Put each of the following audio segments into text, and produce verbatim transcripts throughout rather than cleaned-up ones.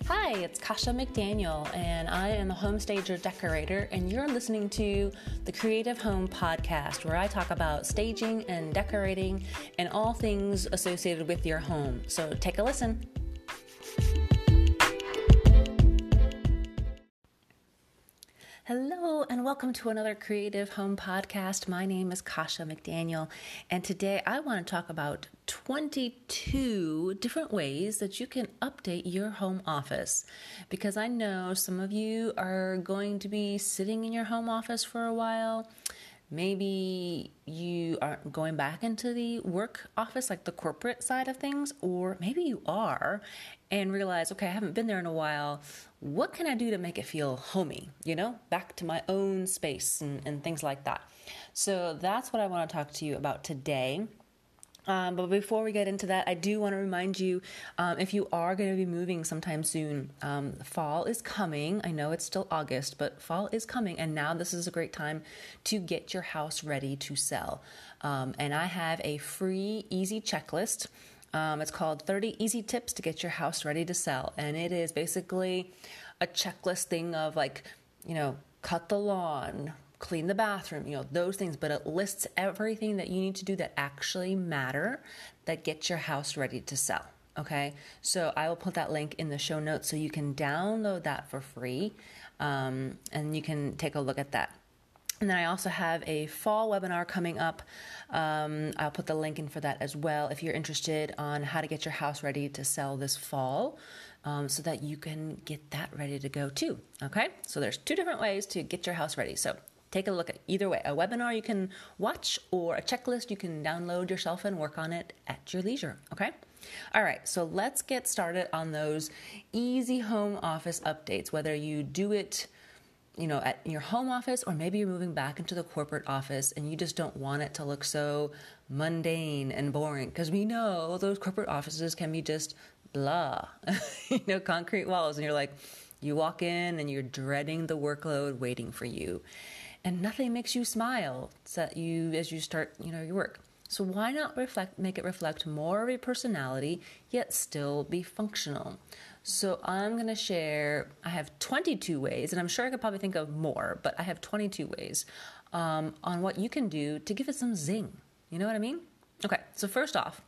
Hi, it's Kasha McDaniel, and I am a home stager decorator, and you're listening to the Creative Home Podcast, where I talk about staging and decorating and all things associated with your home. So take a listen. Hello, and welcome to another Creative Home Podcast. My name is Kasha McDaniel, and today I want to talk about twenty-two different ways that you can update your home office, because I know some of you are going to be sitting in your home office for a while. Maybe you aren't going back into the work office, like the corporate side of things, or maybe you are and realize, okay, I haven't been there in a while. What can I do to make it feel homey, you know, back to my own space and, and things like that. So that's what I want to talk to you about today. Um, but before we get into that, I do want to remind you, um, if you are going to be moving sometime soon, um, fall is coming. I know it's still August, but fall is coming. And now this is a great time to get your house ready to sell. Um, and I have a free, easy checklist. Um, it's called thirty Easy Tips to Get Your House Ready to Sell. And it is basically a checklist thing of like, you know, cut the lawn, clean the bathroom, you know, those things, but it lists everything that you need to do that actually matter, that get your house ready to sell. Okay. So I will put that link in the show notes so you can download that for free. Um, and you can take a look at that. And then I also have a fall webinar coming up. Um, I'll put the link in for that as well if you're interested on how to get your house ready to sell this fall, um, so that you can get that ready to go too. Okay. So there's two different ways to get your house ready. So take a look at either way, a webinar you can watch or a checklist you can download yourself and work on it at your leisure. Okay. All right. So let's get started on those easy home office updates, whether you do it, you know, at your home office, or maybe you're moving back into the corporate office and you just don't want it to look so mundane and boring. Because we know those corporate offices can be just blah, you know, concrete walls. And you're like, you walk in and you're dreading the workload waiting for you. And nothing makes you smile so you as you start, you know, your work. So why not reflect, make it reflect more of a personality, yet still be functional? So I'm going to share, I have twenty-two ways, and I'm sure I could probably think of more, but I have twenty-two ways um, on what you can do to give it some zing. You know what I mean? Okay, so first off,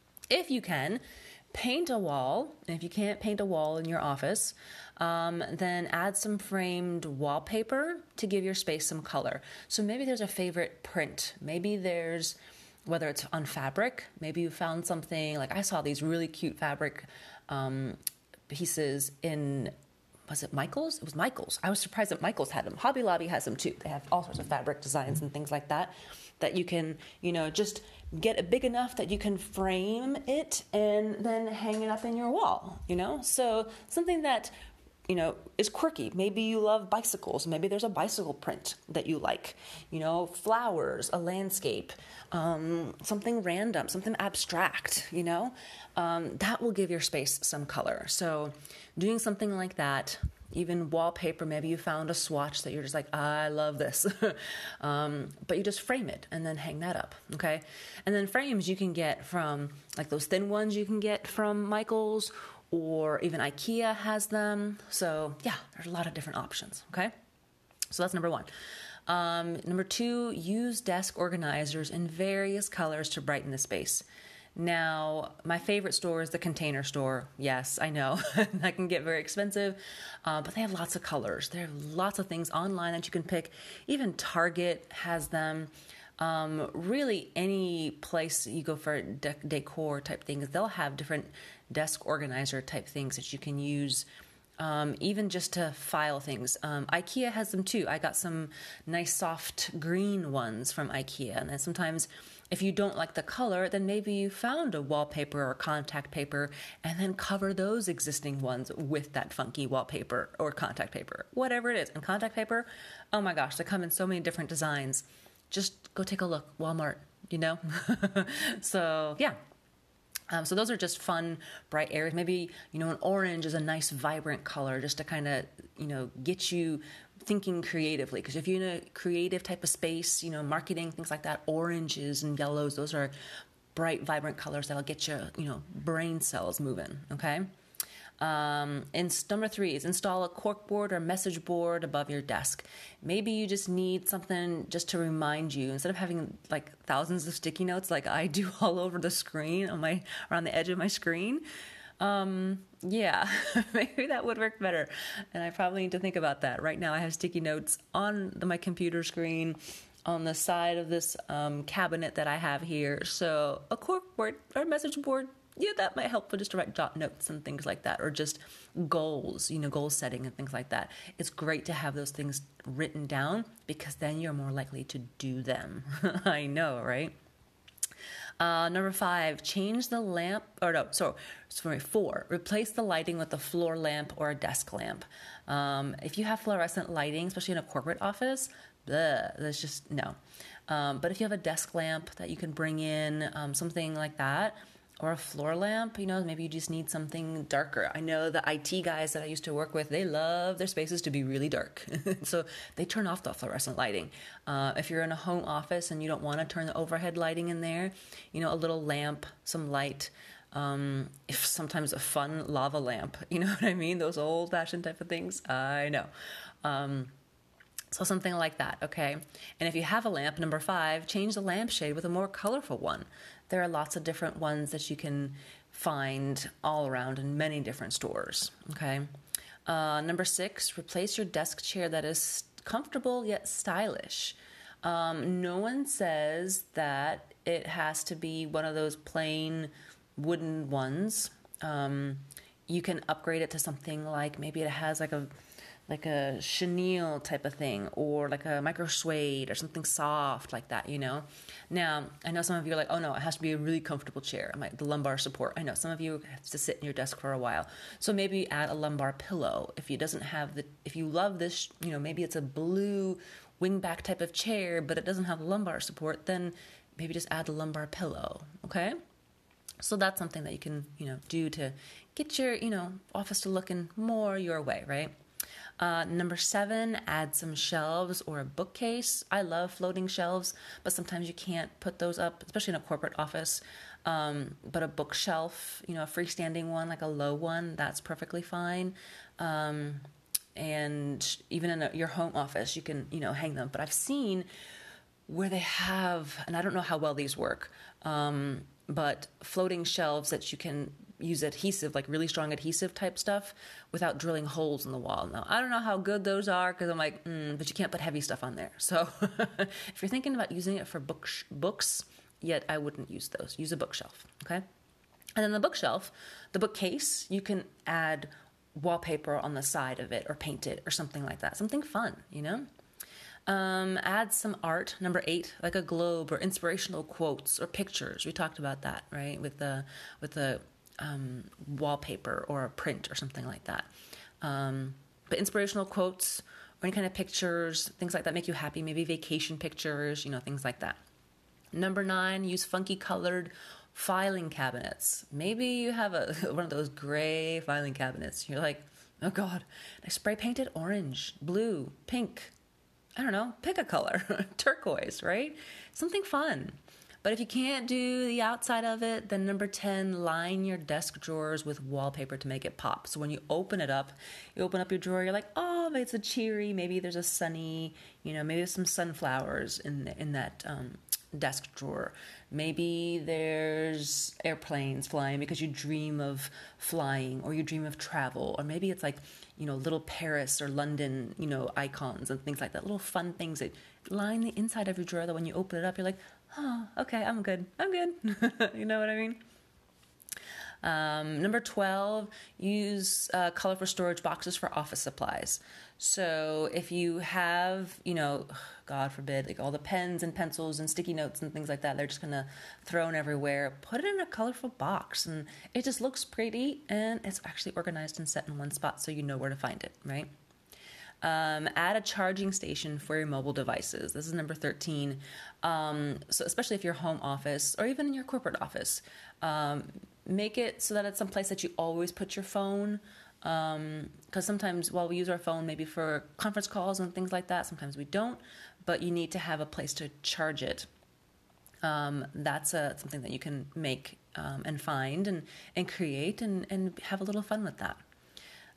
if you can, paint a wall. And if you can't paint a wall in your office, um, then add some framed wallpaper to give your space some color. So maybe there's a favorite print. Maybe there's, whether it's on fabric, maybe you found something, like I saw these really cute fabric um, pieces in, was it Michael's? It was Michael's. I was surprised that Michael's had them. Hobby Lobby has them too. They have all sorts of fabric designs and things like that, that you can, you know, just get it big enough that you can frame it and then hang it up in your wall, you know? So something that, you know, is quirky. Maybe you love bicycles. Maybe there's a bicycle print that you like, you know, flowers, a landscape, um, something random, something abstract, you know, um, that will give your space some color. So doing something like that, even wallpaper, maybe you found a swatch that you're just like, I love this, um, but you just frame it and then hang that up. Okay. And then frames you can get from like those thin ones you can get from Michael's, or even IKEA has them. So yeah, there's a lot of different options. Okay. So that's number one. Um, number two, use desk organizers in various colors to brighten the space. Now, my favorite store is the Container Store. Yes, I know that can get very expensive, uh, but they have lots of colors. There are lots of things online that you can pick. Even Target has them. Um, really, any place you go for de- decor type things, they'll have different desk organizer type things that you can use, um, even just to file things. Um, IKEA has them too. I got some nice soft green ones from IKEA, and then sometimes if you don't like the color, then maybe you found a wallpaper or contact paper and then cover those existing ones with that funky wallpaper or contact paper, whatever it is. And contact paper, oh my gosh, they come in so many different designs. Just go take a look, Walmart, you know? So yeah. Um, so those are just fun, bright areas. Maybe, you know, an orange is a nice, vibrant color just to kind of, you know, get you thinking creatively. Because if you're in a creative type of space, you know, marketing, things like that, oranges and yellows, those are bright, vibrant colors that'll get your, you know, brain cells moving, okay? Um, and number three is install a corkboard or message board above your desk. Maybe you just need something just to remind you instead of having like thousands of sticky notes like I do all over the screen on my around the edge of my screen. Um, yeah, maybe that would work better. And I probably need to think about that. Right now I have sticky notes on the, my computer screen on the side of this um, cabinet that I have here. So a corkboard or message board, yeah, that might help for just to write dot notes and things like that, or just goals, you know, goal setting and things like that. It's great to have those things written down because then you're more likely to do them. I know, right? Uh, number five, change the lamp, or no, so, sorry, four, replace the lighting with a floor lamp or a desk lamp. Um, if you have fluorescent lighting, especially in a corporate office, bleh, that's just, no. Um, but if you have a desk lamp that you can bring in, um, something like that, or a floor lamp, you know, maybe you just need something darker. I know the I T guys that I used to work with, they love their spaces to be really dark. So they turn off the fluorescent lighting. Uh, if you're in a home office and you don't want to turn the overhead lighting in there, you know, a little lamp, some light, um, if sometimes a fun lava lamp, you know what I mean? Those old fashioned type of things. I know. Um, So something like that, okay? And if you have a lamp, number five, change the lampshade with a more colorful one. There are lots of different ones that you can find all around in many different stores, okay? Uh, number six, replace your desk chair that is comfortable yet stylish. Um, no one says that it has to be one of those plain wooden ones. Um, you can upgrade it to something like maybe it has like a like a chenille type of thing, or like a micro suede or something soft like that, you know. Now, I know some of you are like, oh no, it has to be a really comfortable chair. I'm like, the lumbar support. I know some of you have to sit in your desk for a while. So maybe add a lumbar pillow. If it doesn't have the, if you love this, you know, maybe it's a blue wingback type of chair, but it doesn't have lumbar support, then maybe just add the lumbar pillow, okay? So that's something that you can, you know, do to get your, you know, office to looking more your way, right? Uh, number seven, add some shelves or a bookcase. I love floating shelves, but sometimes you can't put those up, especially in a corporate office. Um, but a bookshelf, you know, a freestanding one, like a low one, that's perfectly fine. Um, and even in a, your home office, you can, you know, hang them. But I've seen where they have, and I don't know how well these work, um, but floating shelves that you can use adhesive, like really strong adhesive type stuff without drilling holes in the wall. Now, I don't know how good those are because I'm like, mm, but you can't put heavy stuff on there. So if you're thinking about using it for book sh- books, yet I wouldn't use those. Use a bookshelf, okay? And then the bookshelf, the bookcase, you can add wallpaper on the side of it or paint it or something like that. Something fun, you know? Um, add some art, number eight, like a globe or inspirational quotes or pictures. We talked about that, right? With the, with the, Um, wallpaper or a print or something like that. Um, but inspirational quotes or any kind of pictures, things like that make you happy, maybe vacation pictures, you know, things like that. Number nine, use funky colored filing cabinets. Maybe you have a one of those gray filing cabinets. You're like, oh God, I spray painted orange, blue, pink. I don't know, pick a color, turquoise, right? Something fun. But if you can't do the outside of it, then number ten, line your desk drawers with wallpaper to make it pop. So when you open it up, you open up your drawer, you're like, oh, it's a cheery, maybe there's a sunny, you know, maybe there's some sunflowers in the, in that um, desk drawer. Maybe there's airplanes flying because you dream of flying or you dream of travel. Or maybe it's like, you know, little Paris or London, you know, icons and things like that. Little fun things that line the inside of your drawer that when you open it up, you're like, oh, okay, I'm good. I'm good. You know what I mean? Um, number twelve, use uh, colorful storage boxes for office supplies. So if you have, you know, God forbid, like all the pens and pencils and sticky notes and things like that, they're just kind of thrown everywhere. Put it in a colorful box and it just looks pretty and it's actually organized and set in one spot so you know where to find it, right? Um, add a charging station for your mobile devices. This is number thirteen. Um, so especially if you're home office or even in your corporate office, um, make it so that it's someplace that you always put your phone. Um, cause sometimes while we use our phone, maybe for conference calls and things like that, sometimes we don't, but you need to have a place to charge it. Um, that's a, something that you can make, um, and find and, and create and, and have a little fun with that.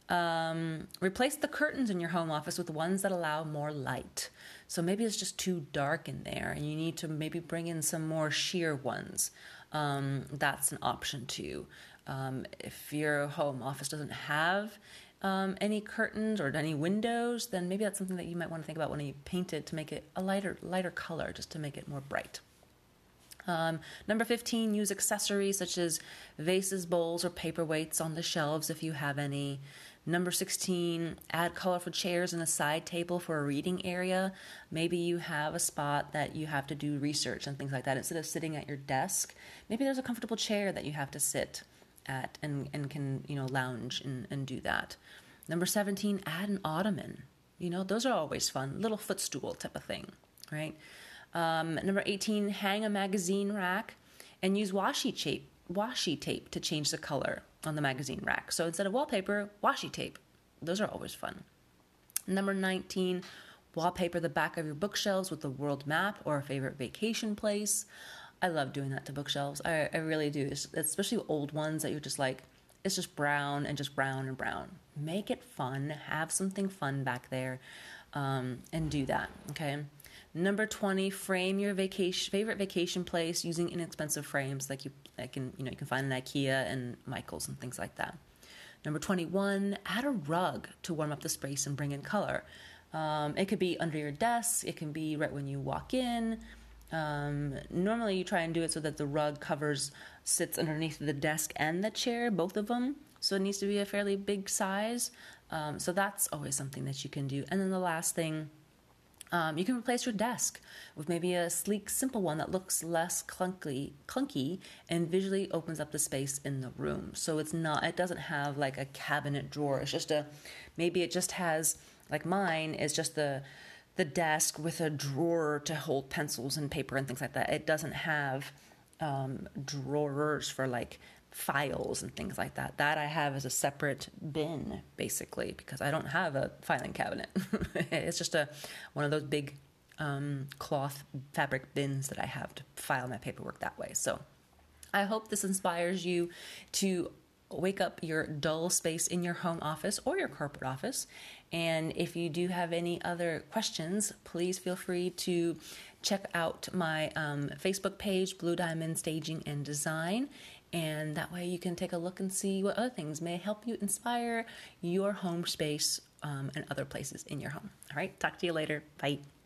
Um, replace the curtains in your home office with ones that allow more light. So maybe it's just too dark in there and you need to maybe bring in some more sheer ones. Um, that's an option too. Um, if your home office doesn't have um, any curtains or any windows, then maybe that's something that you might want to think about when you paint it to make it a lighter, lighter color, just to make it more bright. Um, number fifteen, use accessories such as vases, bowls, or paperweights on the shelves if you have any. Number sixteen, add colorful chairs and a side table for a reading area. Maybe you have a spot that you have to do research and things like that. Instead of sitting at your desk, maybe there's a comfortable chair that you have to sit at and, and can, you know, lounge and, and do that. Number seventeen, add an ottoman. You know, those are always fun. Little footstool type of thing, right? Um, number eighteen, hang a magazine rack and use washi tape, washi tape to change the color on the magazine rack. So instead of wallpaper, washi tape. Those are always fun. Number nineteen, wallpaper the back of your bookshelves with the world map or a favorite vacation place. I love doing that to bookshelves. I, I really do, especially old ones that you're just like, it's just brown and just brown and brown. Make it fun. Have something fun back there, um, and do that, okay? Number twenty, frame your vacation favorite vacation place using inexpensive frames like you like can you know you can find in IKEA and Michaels and things like that. Number twenty-one, add a rug to warm up the space and bring in color. Um, it could be under your desk. It can be right when you walk in. Um, normally, you try and do it so that the rug covers sits underneath the desk and the chair, both of them. So it needs to be a fairly big size. Um, so that's always something that you can do. And then the last thing. Um, you can replace your desk with maybe a sleek, simple one that looks less clunky, clunky and visually opens up the space in the room. So it's not, it doesn't have like a cabinet drawer. It's just a, maybe it just has, like mine is just the, the desk with a drawer to hold pencils and paper and things like that. It doesn't have um, drawers for like files and things like that. That I have as a separate bin, basically, because I don't have a filing cabinet. It's just a one of those big um, cloth fabric bins that I have to file my paperwork that way. So I hope this inspires you to wake up your dull space in your home office or your corporate office. And if you do have any other questions, please feel free to check out my um, Facebook page, Blue Diamond Staging and Design. And that way you can take a look and see what other things may help you inspire your home space um, and other places in your home. All right, talk to you later. Bye.